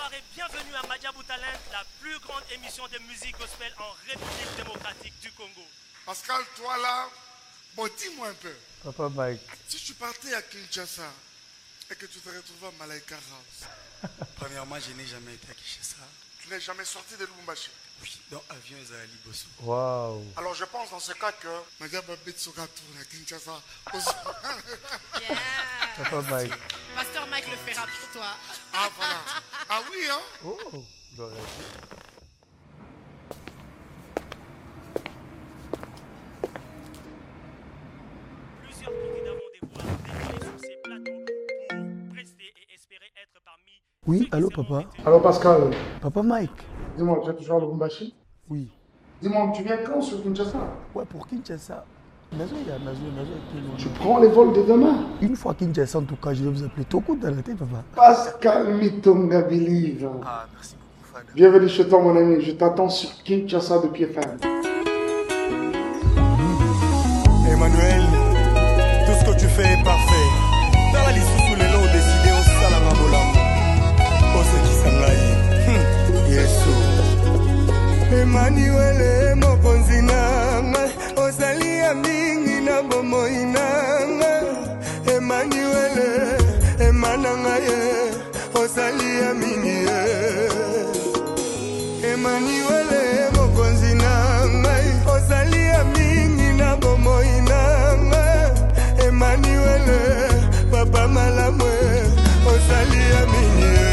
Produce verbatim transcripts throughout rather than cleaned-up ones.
bonsoir et bienvenue à Madiabou Talent, la plus grande émission de musique gospel en République démocratique du Congo. Pascal, toi là, bon dis-moi un peu. Papa Mike. Si tu partais à Kinshasa et que tu te retrouvais à Malaika House. Premièrement, je n'ai jamais été à Kinshasa. Tu n'es jamais sorti de Lubumbashi. Oui, dans avion Zali Bosso. Waouh. Alors je pense dans ce cas que Madiaba Betsoga tourne à Kinshasa. Yeah. Papa Mike. Pasteur Mike le fera pour toi. Ah voilà. Ah oui hein. Oh, j'aurais dit. Plusieurs candidats vont devoir défiler sur ces plateaux pour prester et espérer être parmi. Oui, ceux qui allô seront papa. retenus. Alors Pascal, Papa Mike. dis-moi, tu es toujours à Lubumbashi? Oui. Dis-moi, tu viens quand sur Kinshasa? Ouais, pour Kinshasa. Maison, il y a maison, maison. Tu prends les vols de demain? Une fois Kinshasa, en tout cas, je vais vous appeler Toko dans la tête, papa. Pascal Mitonga Believe. Ah, merci beaucoup, Fada. Bienvenue chez toi mon ami, je t'attends sur Kinshasa de pied ferme. Emmanuel, tout ce que tu fais est parfait. Dans la liste sous les lots décidés au Salama Bolam. Pour ceux qui s'enlaillent. Yesu. Emmanuel, mon konzinanga. Osali amingi na bomoinanga. Emmanuel, Emananga ye. Osali amingi ye. Emmanuel, mon konzinanga. Osali amingi na bomoinanga. Emmanuel, papa malamwe. Osali amingi ye.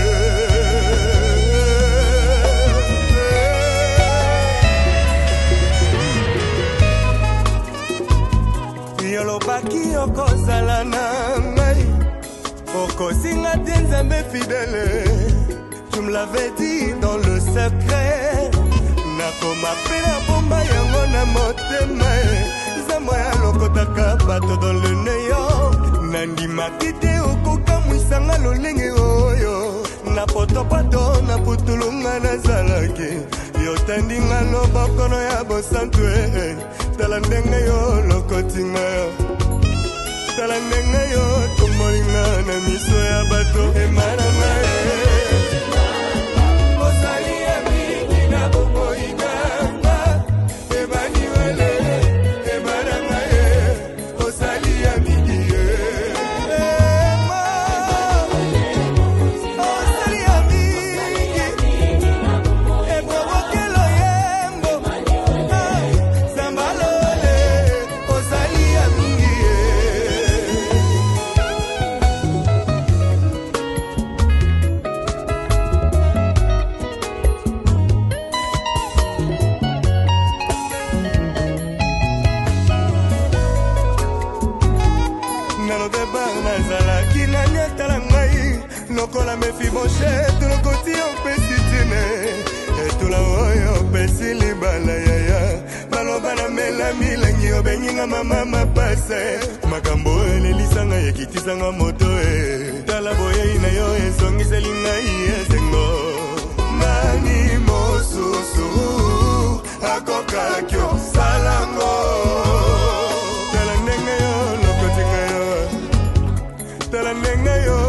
Yolobaki okozala na ngai okosinga te nzambe fidèle. Tu me l'avais dit dans le secret. Nakoma pe na bomba yango na motema. Nzambo ya lokotaka bato dans le neyo. Nandimaki te okokamwisanga lolenge oyo. Na potopoto na putulunga nazalaki. Yotandinga lobokono ya bosantwe. Tala ndenge yo lokotinga yo. Tala ndenge yo tomolinga na miso ya bato. Emananga ye. Osali ya mingi na bomoinanga. Emmanuel, emananga ye. Osali ya mingi ye. Ema. Osali ya mingi. Ebobokelo yembo. Zambalole. Osali ya mingi ye. Nalobeba nazalaki na nyatala ngai lokola Mefiboshet lokoti opesi tine etula oyo opesi libala yaya baloba na mela milengi obenyinga mama mapase makambo elelisanga ekitisanga moto e tala boyei na yo ezongiseli ngai esengo nani mosusu akokaki osalango tala ndenge yo lokotinga yo tala ndenge yo